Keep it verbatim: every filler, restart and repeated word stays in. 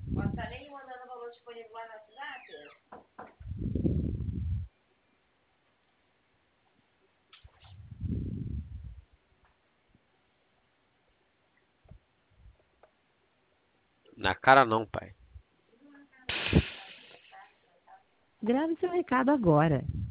Mas tá nem mandando o valor disponível lá no WhatsApp? Na cara não, pai. Grave seu recado agora.